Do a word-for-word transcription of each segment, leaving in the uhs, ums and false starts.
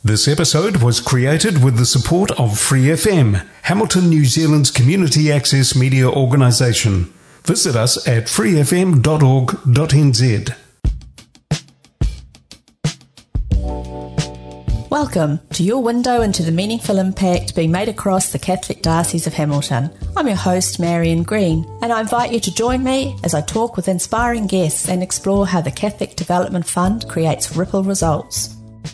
This episode was created with the support of Free F M, Hamilton, New Zealand's community access media organisation. Visit us at free f m dot org dot n z. Welcome to your window into the meaningful impact being made across the Catholic Diocese of Hamilton. I'm your host, Marion Green, and I invite you to join me as I talk with inspiring guests and explore how the Catholic Development Fund creates ripple results.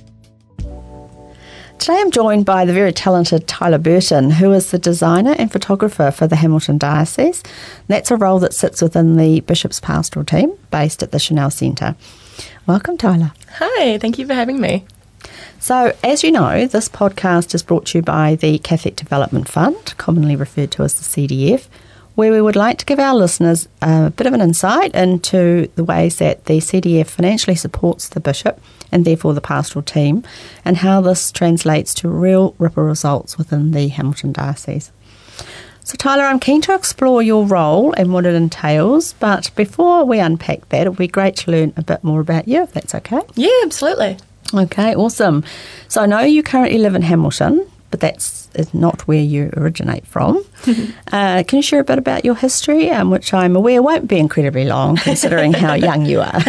Today I'm joined by the very talented Tyler Burton, who is the designer and photographer for the Hamilton Diocese. That's a role that sits within the Bishop's Pastoral team based at the Chanel Centre. Welcome, Tyler. Hi, thank you for having me. So, as you know, this podcast is brought to you by the Catholic Development Fund, commonly referred to as the C D F, where we would like to give our listeners a bit of an insight into the ways that the C D F financially supports the Bishop and therefore the pastoral team, and how this translates to real ripple results within the Hamilton Diocese. So, Tyler, I'm keen to explore your role and what it entails, but before we unpack that, it would be great to learn a bit more about you, if that's okay. Yeah, absolutely. Okay, awesome. So I know you currently live in Hamilton, but that's not where you originate from. uh, can you share a bit about your history, um, which I'm aware won't be incredibly long, considering how young you are?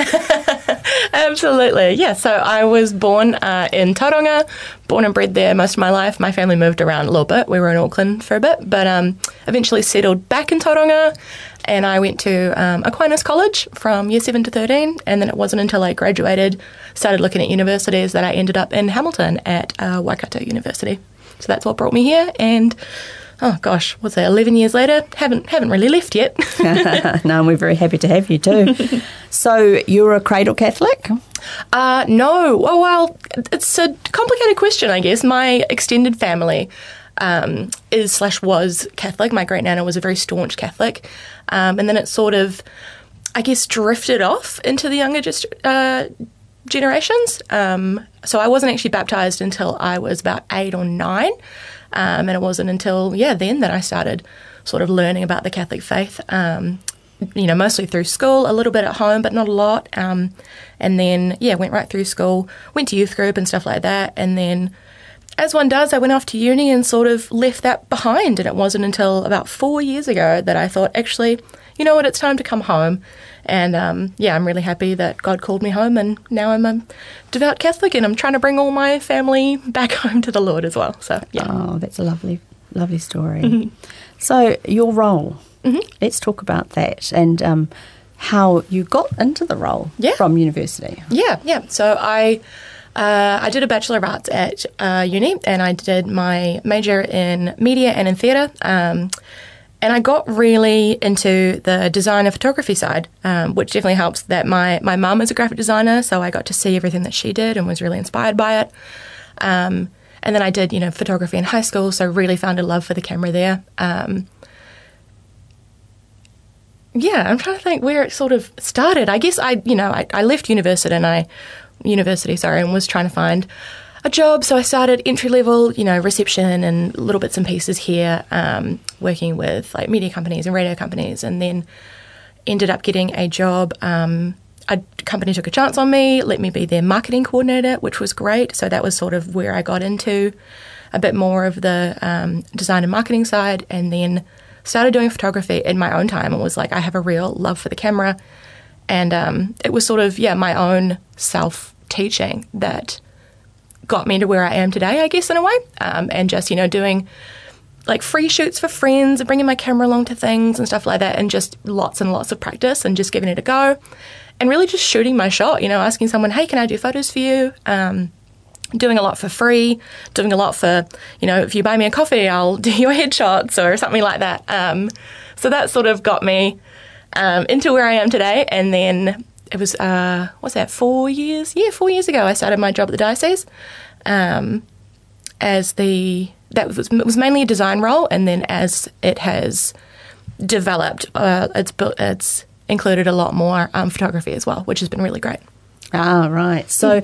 Absolutely, yeah. So I was born uh, in Tauranga, born and bred there most of my life. My family moved around a little bit. We were in Auckland for a bit, but um, eventually settled back in Tauranga. And I went to um, Aquinas College from year seven to thirteen, and then it wasn't until I graduated, started looking at universities, that I ended up in Hamilton at uh, Waikato University. So that's what brought me here, and oh gosh, what's that, eleven years later, haven't haven't really left yet. No, and we're very happy to have you too. So you're a cradle Catholic? Uh, no, oh well, it's a complicated question, I guess. My extended family Um, is slash was Catholic. My great nana was a very staunch Catholic, um, and then it sort of, I guess, drifted off into the younger just, uh, generations. Um, so I wasn't actually baptised until I was about eight or nine, um, and it wasn't until yeah then that I started sort of learning about the Catholic faith. Um, you know, mostly through school, a little bit at home, but not a lot. Um, and then yeah, went right through school, went to youth group and stuff like that, and then, as one does, I went off to uni and sort of left that behind, and it wasn't until about four years ago that I thought, actually, you know what, it's time to come home. And um, yeah, I'm really happy that God called me home, and now I'm a devout Catholic, and I'm trying to bring all my family back home to the Lord as well. So yeah. Oh, that's a lovely, lovely story. Mm-hmm. So your role, mm-hmm. let's talk about that, and um, how you got into the role yeah. from university. Yeah, yeah. So I... Uh, I did a Bachelor of Arts at uh, uni, and I did my major in media and in theatre, um, and I got really into the design and photography side, um, which definitely helps that my, my mum is a graphic designer, so I got to see everything that she did and was really inspired by it. Um, and then I did, you know, photography in high school, so really found a love for the camera there. Um, yeah, I'm trying to think where it sort of started. I guess I, you know, I, I left university and I... university, sorry, and was trying to find a job. So I started entry-level, you know, reception and little bits and pieces here, um, working with like media companies and radio companies, and then ended up getting a job. Um, a company took a chance on me, let me be their marketing coordinator, which was great. So that was sort of where I got into a bit more of the um, design and marketing side, and then started doing photography in my own time, and was like, I have a real love for the camera. And um, it was sort of, yeah, my own self-teaching that got me to where I am today, I guess, in a way. Um, and just, you know, doing like free shoots for friends and bringing my camera along to things and stuff like that, and just lots and lots of practice and just giving it a go. And really just shooting my shot, you know, asking someone, hey, can I do photos for you? Um, doing a lot for free, doing a lot for, you know, if you buy me a coffee, I'll do your headshots or something like that. Um, so that sort of got me Um, into where I am today. And then it was, uh, what's that, four years? Yeah, four years ago I started my job at the diocese um, as the, that was, it was mainly a design role, and then as it has developed, uh, it's built, it's included a lot more um, photography as well, which has been really great. Ah, right. So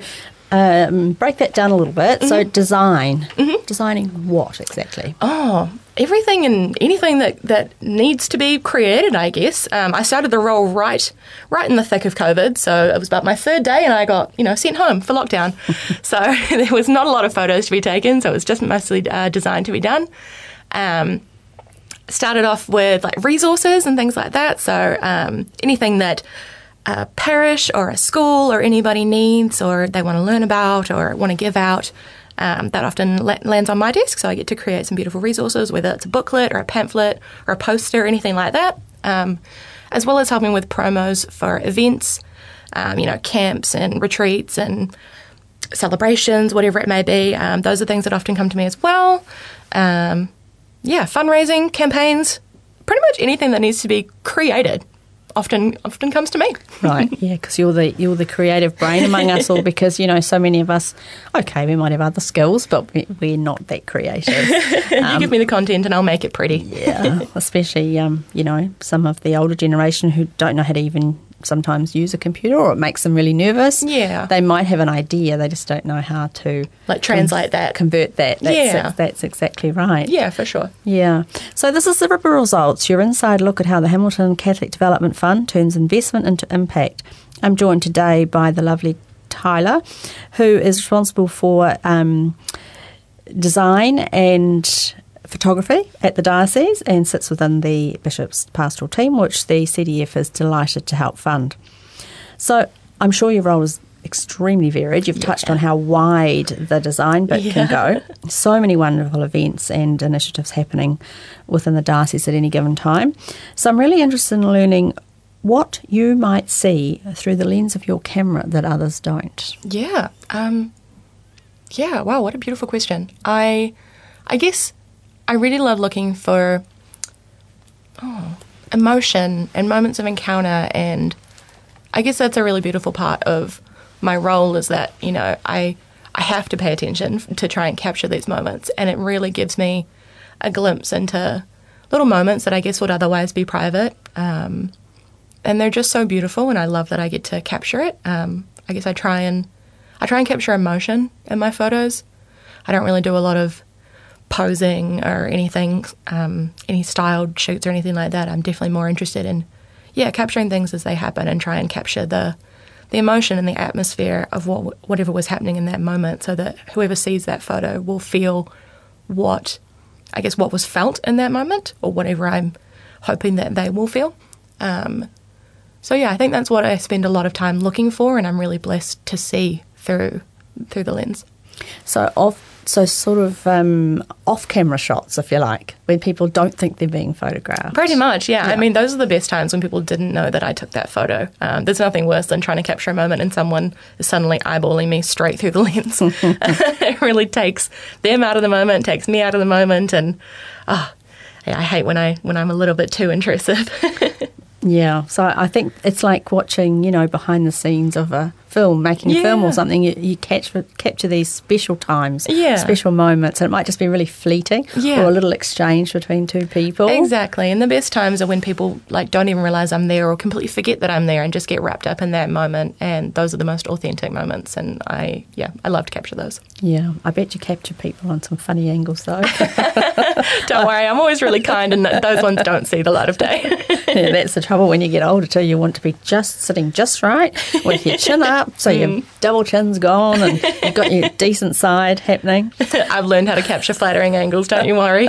um, break that down a little bit. Mm-hmm. So design. Mm-hmm. Designing what exactly? Oh, everything and anything that, that needs to be created, I guess. Um, I started the role right right in the thick of COVID, so it was about my third day and I got, you know, sent home for lockdown. So there was not a lot of photos to be taken, so it was just mostly uh, design to be done. Um, started off with like resources and things like that, so um, anything that a parish or a school or anybody needs or they want to learn about or want to give out, Um, that often la- lands on my desk, so I get to create some beautiful resources, whether it's a booklet or a pamphlet or a poster or anything like that, um, as well as helping with promos for events, um, you know, camps and retreats and celebrations, whatever it may be. Um, those are things that often come to me as well. Um, yeah, fundraising, campaigns, pretty much anything that needs to be created often often comes to me. Right, yeah, because you're the you're the creative brain among us all, because, you know, so many of us, okay, we might have other skills, but we, we're not that creative. You Um, give me the content and I'll make it pretty. yeah, especially, um, you know, some of the older generation who don't know how to even sometimes use a computer, or it makes them really nervous. Yeah. They might have an idea, they just don't know how to Like translate that. convert that. That's, Yeah. that's exactly right. Yeah, for sure. Yeah. So this is the Ripper Results, your inside look at how the Hamilton Catholic Development Fund turns investment into impact. I'm joined today by the lovely Tyler, who is responsible for um, design and photography at the diocese and sits within the Bishop's pastoral team, which the C D F is delighted to help fund. So I'm sure your role is extremely varied. You've Yeah. touched on how wide the design bit Yeah. can go. So many wonderful events and initiatives happening within the diocese at any given time. So I'm really interested in learning what you might see through the lens of your camera that others don't. Yeah. Um, yeah. Wow. What a beautiful question. I, I guess I really love looking for oh, emotion and moments of encounter, and I guess that's a really beautiful part of my role, is that, you know, I I have to pay attention to try and capture these moments, and it really gives me a glimpse into little moments that I guess would otherwise be private. Um, and they're just so beautiful, and I love that I get to capture it. Um, I guess I try and I try and capture emotion in my photos. I don't really do a lot of posing or anything, um, any styled shoots or anything like that. I'm definitely more interested in, yeah, capturing things as they happen and try and capture the the emotion and the atmosphere of what whatever was happening in that moment, so that whoever sees that photo will feel what, I guess, what was felt in that moment, or whatever I'm hoping that they will feel. Um, so yeah, I think that's what I spend a lot of time looking for, and I'm really blessed to see through through the lens. So off, so sort of um, off-camera shots, if you like, when people don't think they're being photographed. Pretty much, yeah. Yeah. I mean, those are the best times when people didn't know that I took that photo. Um, there's nothing worse than trying to capture a moment and someone is suddenly eyeballing me straight through the lens. It really takes them out of the moment, takes me out of the moment, and oh, I hate when I when I'm a little bit too intrusive. Yeah, so I think it's like watching, you know, behind the scenes of a film, making a Yeah. film or something. You, you catch, capture these special times, Yeah. special moments, and it might just be really fleeting, Yeah. or a little exchange between two people. Exactly. And the best times are when people like don't even realize I'm there, or completely forget that I'm there and just get wrapped up in that moment. And those are the most authentic moments. And I, yeah, I love to capture those. Yeah, I bet you capture people on some funny angles though. Don't worry, I'm always really kind, and those ones don't see the light of day. Yeah, that's the trouble when you get older too. You want to be just sitting just right with your chin up, so your double chin's gone and you've got your decent side happening. I've learned how to capture flattering angles, don't you worry.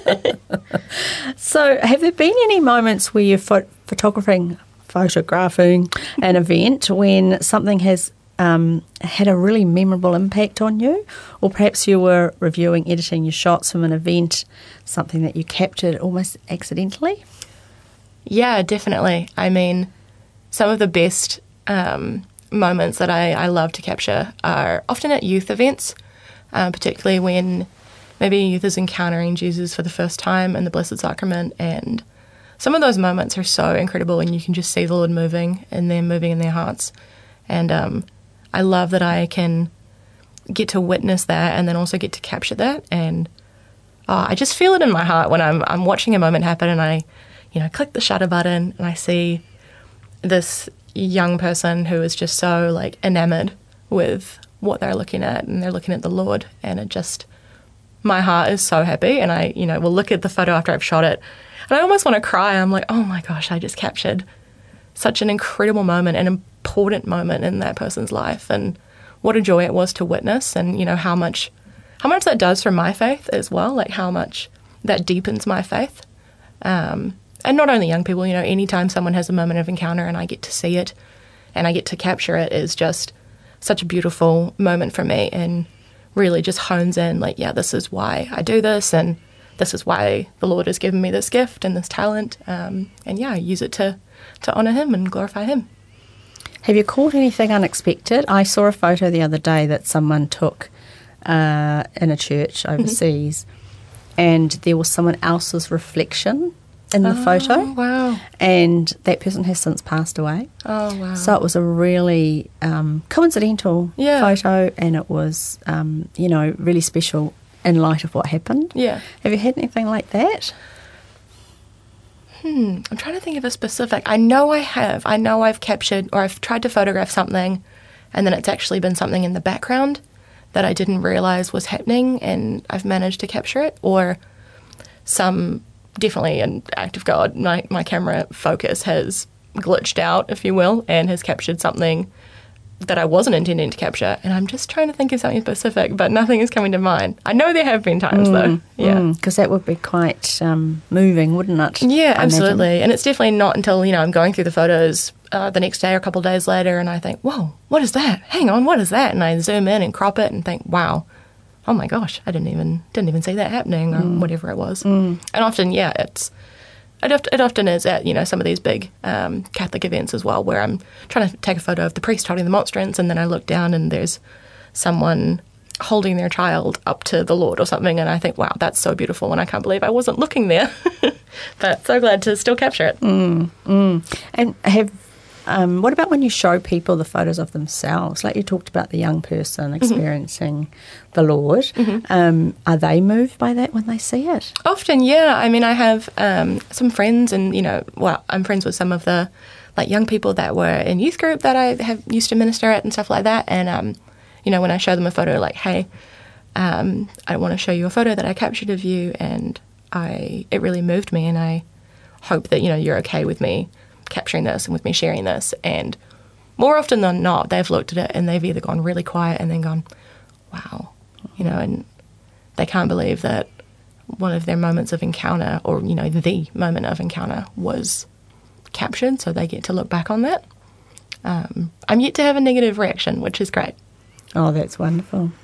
So have there been any moments where you're pho- photographing, photographing an event when something has um, had a really memorable impact on you? Or perhaps you were reviewing, editing your shots from an event, something that you captured almost accidentally? Yeah, definitely. I mean, some of the best um, moments that I, I love to capture are often at youth events, uh, particularly when maybe a youth is encountering Jesus for the first time in the Blessed Sacrament. And some of those moments are so incredible, and you can just see the Lord moving and them moving in their hearts. And um, I love that I can get to witness that and then also get to capture that. And oh, I just feel it in my heart when I'm I'm watching a moment happen, and I, you know, click the shutter button and I see this young person who is just so like enamored with what they're looking at, and they're looking at the Lord, and it just, my heart is so happy, and I, you know, will look at the photo after I've shot it, and I almost want to cry. I'm like, oh my gosh, I just captured such an incredible moment, an important moment in that person's life, and what a joy it was to witness, and, you know, how much, how much that does for my faith as well, like how much that deepens my faith. Um, and not only young people, you know, anytime someone has a moment of encounter and I get to see it and I get to capture it is just such a beautiful moment for me, and really just hones in, like, yeah, this is why I do this, and this is why the Lord has given me this gift and this talent, um, and yeah, I use it to, to honour Him and glorify Him. Have you caught anything unexpected? I saw a photo the other day that someone took uh, in a church overseas, mm-hmm. and there was someone else's reflection in the oh, photo. Wow. And that person has since passed away. Oh, wow. So it was a really um, coincidental yeah. photo, and it was, um, you know, really special in light of what happened. Yeah. Have you had anything like that? Hmm. I'm trying to think of a specific. I know I have. I know I've captured, or I've tried to photograph something, and then it's actually been something in the background that I didn't realise was happening, and I've managed to capture it. Or some, definitely an act of God, my, my camera focus has glitched out, if you will, and has captured something that I wasn't intending to capture. And I'm just trying to think of something specific, but nothing is coming to mind. I know there have been times, mm, though. Yeah. Because mm, that would be quite um, moving, wouldn't it? Yeah, I absolutely. imagine. And it's definitely not until, you know, I'm going through the photos uh, the next day or a couple of days later, and I think, whoa, what is that? Hang on, what is that? And I zoom in and crop it and think, wow, oh my gosh, I didn't even didn't even see that happening, or mm. whatever it was. Mm. And often, yeah, it's it, oft, it often is at, you know, some of these big um, Catholic events as well, where I'm trying to take a photo of the priest holding the monstrance, and then I look down and there's someone holding their child up to the Lord or something, and I think, wow, that's so beautiful, and I can't believe I wasn't looking there. But so glad to still capture it. Mm, mm. And have um, what about when you show people the photos of themselves? Like you talked about the young person experiencing mm-hmm. the Lord. Mm-hmm. Um, are they moved by that when they see it? Often, yeah. I mean, I have um, some friends, and, you know, well, I'm friends with some of the like young people that were in youth group that I have used to minister at and stuff like that. And um, you know, when I show them a photo, like, hey, um, I want to show you a photo that I captured of you, and I it really moved me, and I hope that, you know, you're okay with me capturing this and with me sharing this. And more often than not, they've looked at it and they've either gone really quiet and then gone, wow, you know, and they can't believe that one of their moments of encounter, or, you know, the moment of encounter was captured, so they get to look back on that. Um, I'm yet to have a negative reaction, which is great. Oh, that's wonderful.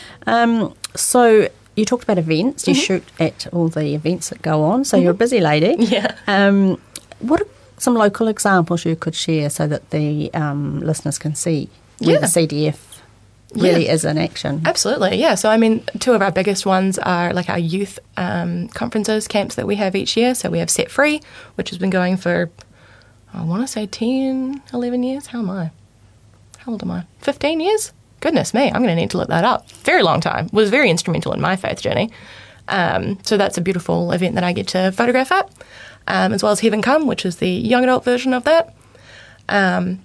Um, so you talked about events. You mm-hmm. shoot at all the events that go on, so mm-hmm. you're a busy lady. Yeah. Um, what are some local examples you could share so that the um, listeners can see where yeah. the C D F really yeah. is in action? Absolutely, yeah. So, I mean, two of our biggest ones are like our youth um, conferences, camps that we have each year. So we have Set Free, which has been going for, I want to say ten, eleven years. How am I? How old am I? fifteen years? Goodness me, I'm going to need to look that up. Very long time. Was very instrumental in my faith journey. Um, so that's a beautiful event that I get to photograph at, um, as well as Heaven Come, which is the young adult version of that. Um,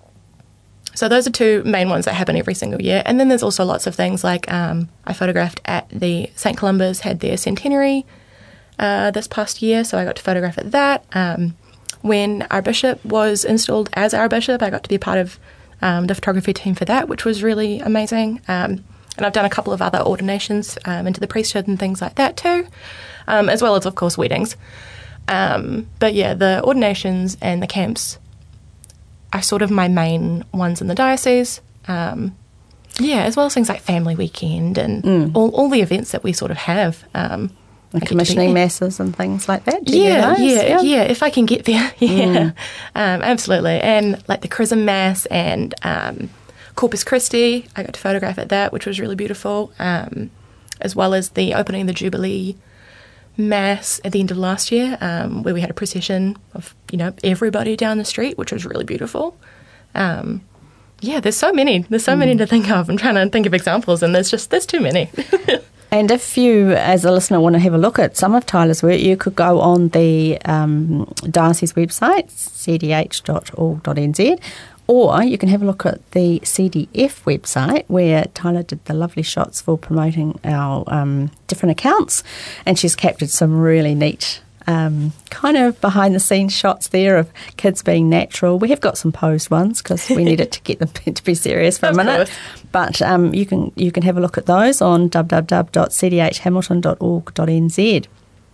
so those are two main ones that happen every single year. And then there's also lots of things like um, I photographed at the Saint Columba's had their centenary uh, this past year, so I got to photograph at that. Um, when our bishop was installed as our bishop, I got to be a part of Um, the photography team for that, which was really amazing. Um, and I've done a couple of other ordinations um, into the priesthood and things like that too, um, as well as, of course, weddings. Um, but yeah, the ordinations and the camps are sort of my main ones in the diocese. Um, yeah, as well as things like Family Weekend and mm. all, all the events that we sort of have. Um, And commissioning masses and things like that? Do yeah, you yeah, yeah, yeah, if I can get there. yeah, mm. um, absolutely. And like the Chrism Mass and um, Corpus Christi, I got to photograph at that, which was really beautiful, um, as well as the opening of the Jubilee Mass at the end of last year, um, where we had a procession of, you know, everybody down the street, which was really beautiful. Um, yeah, there's so many. There's so mm. many to think of. I'm trying to think of examples, and there's just, there's too many. And if you, as a listener, want to have a look at some of Tyler's work, you could go on the um, diocese website, c d h dot org dot n z, Or you can have a look at the C D F website where Tyler did the lovely shots for promoting our um, different accounts, and she's captured some really neat um, kind of behind-the-scenes shots there of kids being natural. We have got some posed ones because we needed to get them to be serious for a minute. Course. But um, you can you can have a look at those on w w w dot c d h hamilton dot org dot n z.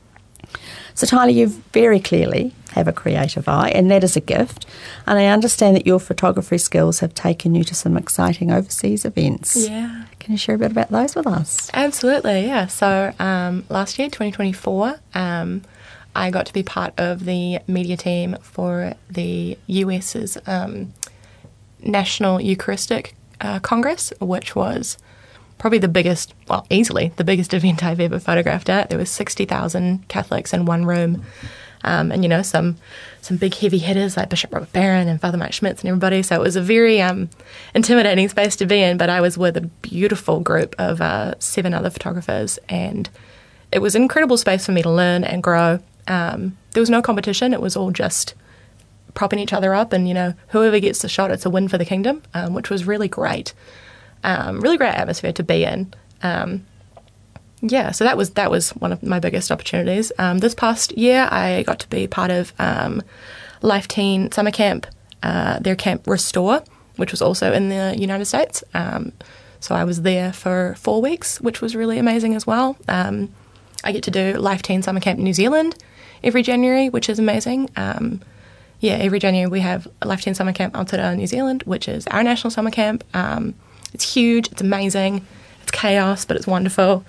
So, Tyler, you very clearly have a creative eye, and that is a gift. And I understand that your photography skills have taken you to some exciting overseas events. Yeah. Can you share a bit about those with us? Absolutely, yeah. So um, last year, twenty twenty-four, um, I got to be part of the media team for the U S's um, National Eucharistic uh, Congress, which was probably the biggest, well, easily the biggest event I've ever photographed at. There was sixty thousand Catholics in one room. Um, and, you know, some some big heavy hitters like Bishop Robert Barron and Father Mike Schmitz and everybody. So it was a very um, intimidating space to be in, but I was with a beautiful group of uh, seven other photographers, and it was an incredible space for me to learn and grow. Um, there was no competition. It was all just propping each other up, and, you know, whoever gets the shot, it's a win for the kingdom, um, which was really great. Um, really great atmosphere to be in. Um, yeah, so that was that was one of my biggest opportunities. Um, this past year, I got to be part of um, Life Teen Summer Camp, uh, their camp Restore, which was also in the United States. Um, so I was there for four weeks, which was really amazing as well. Um, I get to do Life Teen Summer Camp New Zealand every January, which is amazing. Um, yeah, every January we have Life Teen Summer Camp Aotearoa New Zealand, which is our national summer camp. Um, it's huge, it's amazing, it's chaos, but it's wonderful.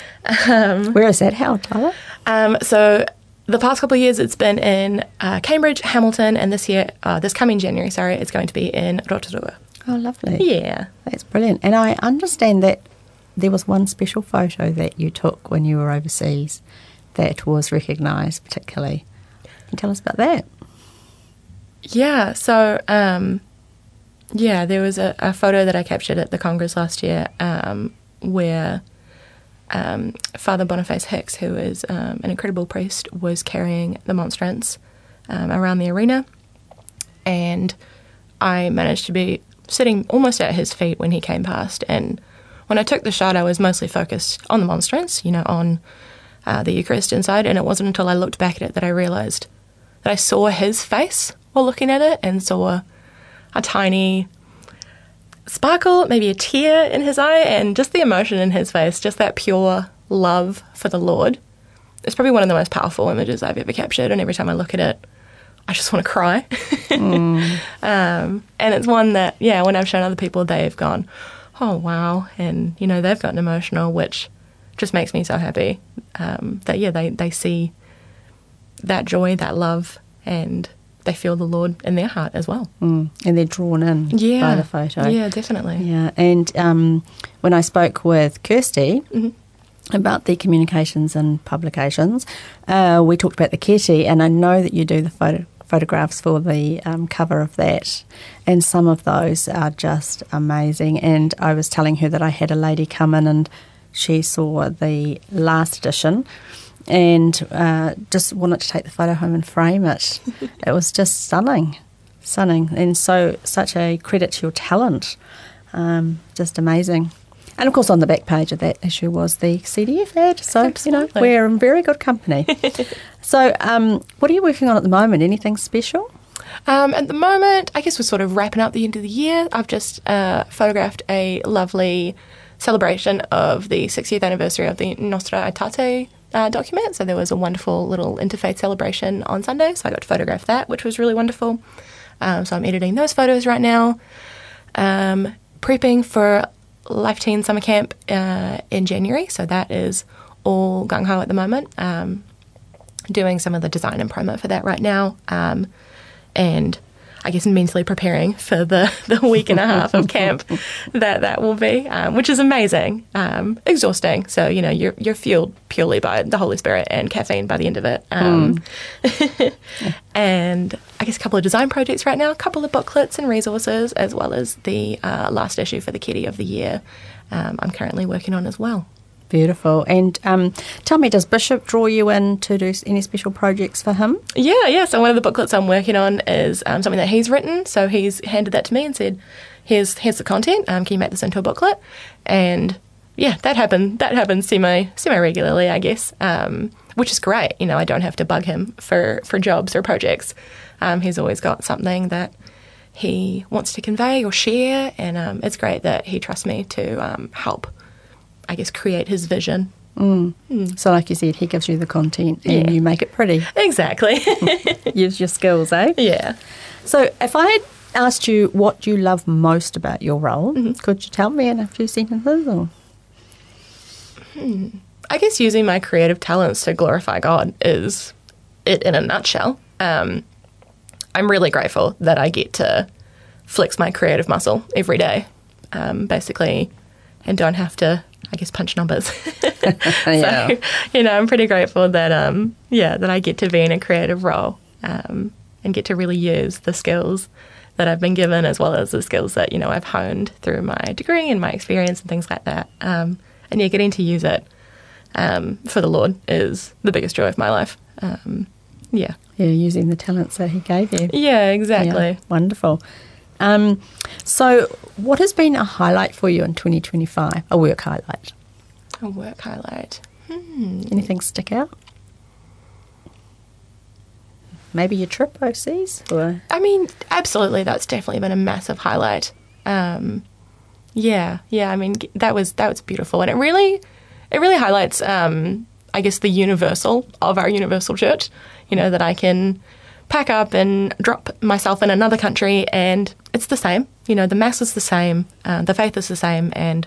Um, Where is that held, Tyler? Um, so the past couple of years it's been in uh, Cambridge, Hamilton, and this year, uh, this coming January, sorry, it's going to be in Rotorua. Oh, lovely. Yeah. That's brilliant. And I understand that there was one special photo that you took when you were overseas that was recognised particularly. Can you tell us about that? Yeah, so, um, yeah, there was a, a photo that I captured at the Congress last year um, where um, Father Boniface Hicks, who is um, an incredible priest, was carrying the monstrance um, around the arena, and I managed to be sitting almost at his feet when he came past, and when I took the shot I was mostly focused on the monstrance, you know, on uh, the Eucharist inside, and it wasn't until I looked back at it that I realised that I saw his face while looking at it and saw a tiny sparkle, maybe a tear in his eye, and just the emotion in his face, just that pure love for the Lord. It's probably one of the most powerful images I've ever captured, and every time I look at it, I just want to cry. Mm. um, and it's one that, yeah, when I've shown other people, they've gone, oh, wow, and, you know, they've gotten emotional, which just makes me so happy um, that, yeah, they, they see that joy, that love, and they feel the Lord in their heart as well. Mm. And they're drawn in yeah. by the photo. Yeah, definitely. Yeah, and um, when I spoke with Kirsty mm-hmm. about the communications and publications, uh, we talked about the Keti, and I know that you do the photo photographs for the um, cover of that, and some of those are just amazing. And I was telling her that I had a lady come in and she saw the last edition and uh, just wanted to take the photo home and frame it. It was just stunning, stunning, and so such a credit to your talent, um, just amazing. And of course, on the back page of that issue was the C D F ad. So Absolutely. You know, we're in very good company. So, um, what are you working on at the moment? Anything special? Um, at the moment, I guess we're sort of wrapping up the end of the year. I've just uh, photographed a lovely celebration of the sixtieth anniversary of the Nostra Aetate uh, document. So there was a wonderful little interfaith celebration on Sunday, so I got to photograph that, which was really wonderful. Um, so I'm editing those photos right now. Um, prepping for Life Teen Summer Camp uh, in January, so that is all gung-ho at the moment. Um, doing some of the design and promo for that right now. Um, and I guess mentally preparing for the, the week and a half of camp that that will be, um, which is amazing, um, exhausting. So, you know, you're you're fueled purely by the Holy Spirit and caffeine by the end of it. Um, mm. And I guess a couple of design projects right now, a couple of booklets and resources, as well as the uh, last issue for the Kitty of the Year um, I'm currently working on as well. Beautiful. And um, tell me, does Bishop draw you in to do any special projects for him? Yeah, yeah. So one of the booklets I'm working on is um, something that he's written. So he's handed that to me and said, "Here's here's the content. Um, can you make this into a booklet?" And yeah, that happened. That happens semi semi regularly, I guess, um, which is great. You know, I don't have to bug him for for jobs or projects. Um, he's always got something that he wants to convey or share, and um, it's great that he trusts me to um, help, I guess, create his vision. Mm. Mm. So like you said, he gives you the content and Yeah. you make it pretty. Exactly. Use your skills, eh? Yeah. So if I had asked you what you love most about your role, Mm-hmm. could you tell me in a few sentences? Or? Hmm. I guess using my creative talents to glorify God is it in a nutshell. Um, I'm really grateful that I get to flex my creative muscle every day, um, basically, and don't have to, I guess, punch numbers. Yeah. So, you know, I'm pretty grateful that, um, yeah, that I get to be in a creative role um, and get to really use the skills that I've been given, as well as the skills that, you know, I've honed through my degree and my experience and things like that. Um, and yeah, getting to use it um, for the Lord is the biggest joy of my life. Um, yeah. Yeah, using the talents that he gave you. Yeah, exactly. Yeah, wonderful. Um, so what has been a highlight for you in twenty twenty-five, a work highlight? A work highlight. Anything stick out? Maybe your trip overseas? Or? I mean, absolutely, that's definitely been a massive highlight. Um, yeah, yeah. I mean, that was that was beautiful, and it really, it really highlights, um, I guess, the universal of our universal church. You know, that I can pack up and drop myself in another country, and it's the same. You know, the mass is the same, uh, the faith is the same, and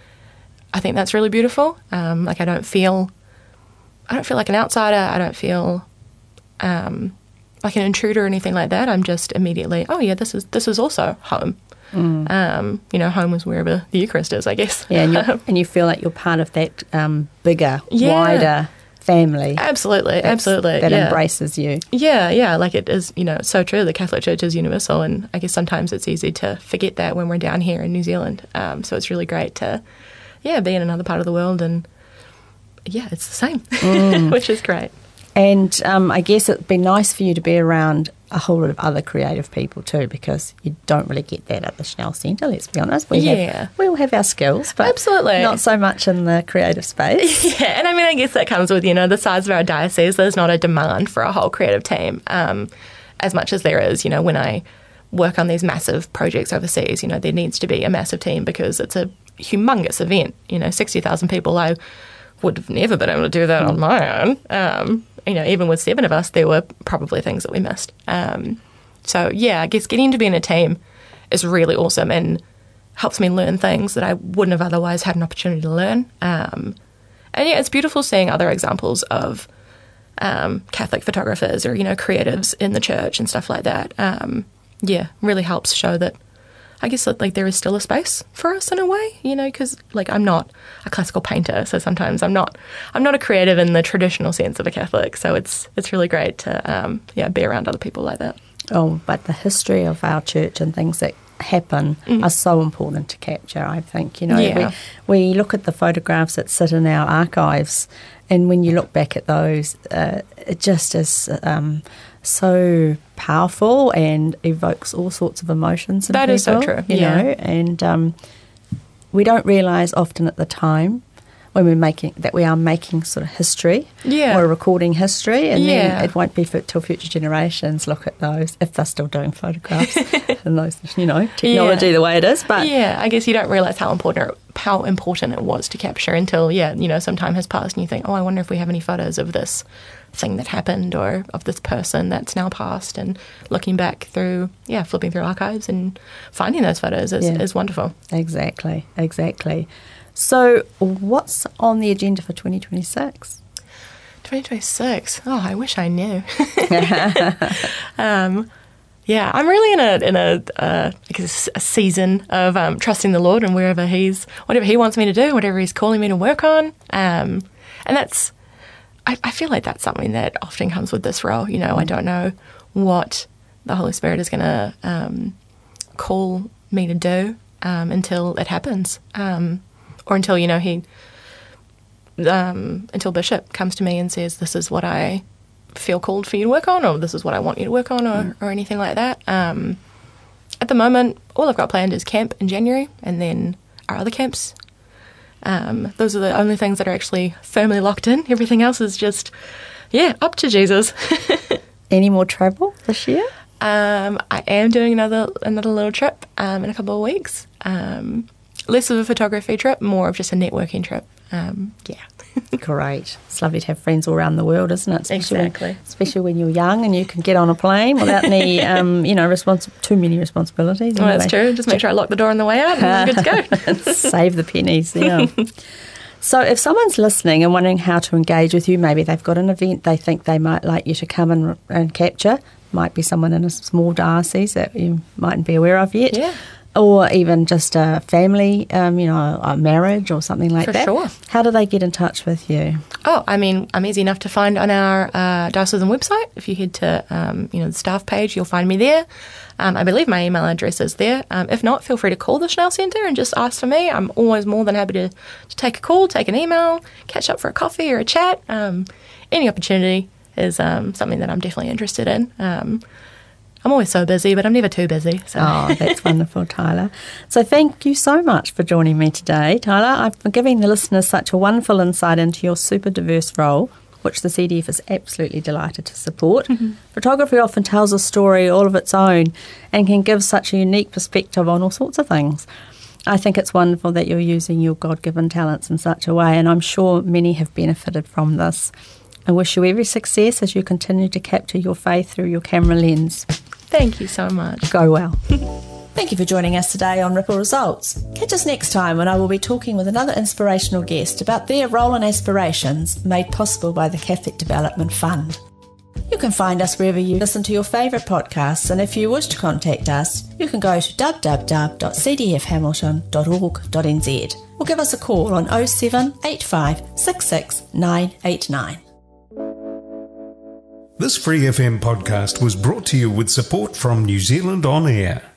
I think that's really beautiful. Um, like I don't feel, I don't feel like an outsider. I don't feel um, like an intruder or anything like that. I'm just immediately, oh yeah, this is this is also home. Mm. Um, you know, home is wherever the Eucharist is, I guess. Yeah, and, you and you feel like you're part of that um, bigger, yeah. wider family. Absolutely, That's, absolutely. That yeah. embraces you. Yeah, yeah. Like it is, you know, so true. The Catholic Church is universal, and I guess sometimes it's easy to forget that when we're down here in New Zealand. Um, so it's really great to, yeah, be in another part of the world, and yeah, it's the same, mm. which is great. And um, I guess it'd be nice for you to be around a whole lot of other creative people too, because you don't really get that at the Chanel Centre, let's be honest. We yeah. have, we all have our skills, but absolutely not so much in the creative space. Yeah, and I mean, I guess that comes with, you know, the size of our diocese. There's not a demand for a whole creative team um, as much as there is, you know, when I work on these massive projects overseas, you know, there needs to be a massive team because it's a humongous event, you know, sixty thousand people. I would have never been able to do that on my own. Um, you know, even with seven of us, there were probably things that we missed. Um, so, yeah, I guess getting to be in a team is really awesome and helps me learn things that I wouldn't have otherwise had an opportunity to learn. Um, and, yeah, it's beautiful seeing other examples of um, Catholic photographers or, you know, creatives in the church and stuff like that. Um, yeah, really helps show that, I guess, that, like, there is still a space for us in a way, you know, because, like, I'm not a classical painter, so sometimes I'm not I'm not a creative in the traditional sense of a Catholic, so it's it's really great to, um, yeah, be around other people like that. Oh, but the history of our church and things that happen mm. are so important to capture, I think, you know. Yeah. We, we look at the photographs that sit in our archives, and when you look back at those, uh, it just is um, so powerful and evokes all sorts of emotions in that people, is so true, you yeah. know, and um, we don't realise often at the time when we're making that we are making sort of history, yeah. or recording history, and yeah. then it won't be for till future generations look at those if they're still doing photographs and those, you know, technology yeah. the way it is. But yeah, I guess you don't realise how important how important it was to capture until, yeah, you know, some time has passed and you think, oh, I wonder if we have any photos of this thing that happened or of this person that's now passed, and looking back through, yeah, flipping through archives and finding those photos is, yeah. is wonderful. Exactly, exactly. So what's on the agenda for twenty twenty-six? twenty twenty-six? Oh, I wish I knew. um, yeah, I'm really in a in a, uh, I guess a season of um, trusting the Lord and wherever He's, whatever He wants me to do, whatever He's calling me to work on. Um, and that's, I, I feel like that's something that often comes with this role. You know, I don't know what the Holy Spirit is going to um, call me to do um, until it happens. Um, or until, you know, he um, until Bishop comes to me and says, this is what I feel called for you to work on, or this is what I want you to work on, or, mm. or anything like that. Um, at the moment, all I've got planned is camp in January, and then our other camps. Um, those are the only things that are actually firmly locked in. Everything else is just, yeah, up to Jesus. Any more travel this year? Um, I am doing another another little trip um, in a couple of weeks. Um, less of a photography trip, more of just a networking trip. Um, yeah. Great. It's lovely to have friends all around the world, isn't it? Especially exactly. When, especially when you're young and you can get on a plane without any, um, you know, respons- too many responsibilities. Well, that's true. Just make sure I lock the door on the way out and I'm good to go. Save the pennies, yeah. So if someone's listening and wondering how to engage with you, maybe they've got an event they think they might like you to come and, and capture, might be someone in a small diocese that you mightn't be aware of yet. Yeah. Or even just a family, um, you know, a marriage or something like For that. sure. How do they get in touch with you? Oh, I mean, I'm easy enough to find on our uh, diocesan website. If you head to, um, you know, the staff page, you'll find me there. Um, I believe my email address is there. Um, if not, feel free to call the Chanel Centre and just ask for me. I'm always more than happy to, to take a call, take an email, catch up for a coffee or a chat. Um, any opportunity is um, something that I'm definitely interested in. Um, I'm always so busy, but I'm never too busy. So. Oh, that's wonderful, Tyler. So thank you so much for joining me today, Tyler. I've been giving the listeners such a wonderful insight into your super diverse role, which the C D F is absolutely delighted to support. Mm-hmm. Photography often tells a story all of its own and can give such a unique perspective on all sorts of things. I think it's wonderful that you're using your God-given talents in such a way, and I'm sure many have benefited from this. I wish you every success as you continue to capture your faith through your camera lens. Thank you so much. Go well. Thank you for joining us today on Ripple Results. Catch us next time when I will be talking with another inspirational guest about their role and aspirations made possible by the Catholic Development Fund. You can find us wherever you listen to your favourite podcasts, and if you wish to contact us, you can go to w w w dot c d f hamilton dot org dot n z or give us a call on oh seven eight five six six nine eight nine. This Free F M podcast was brought to you with support from New Zealand On Air.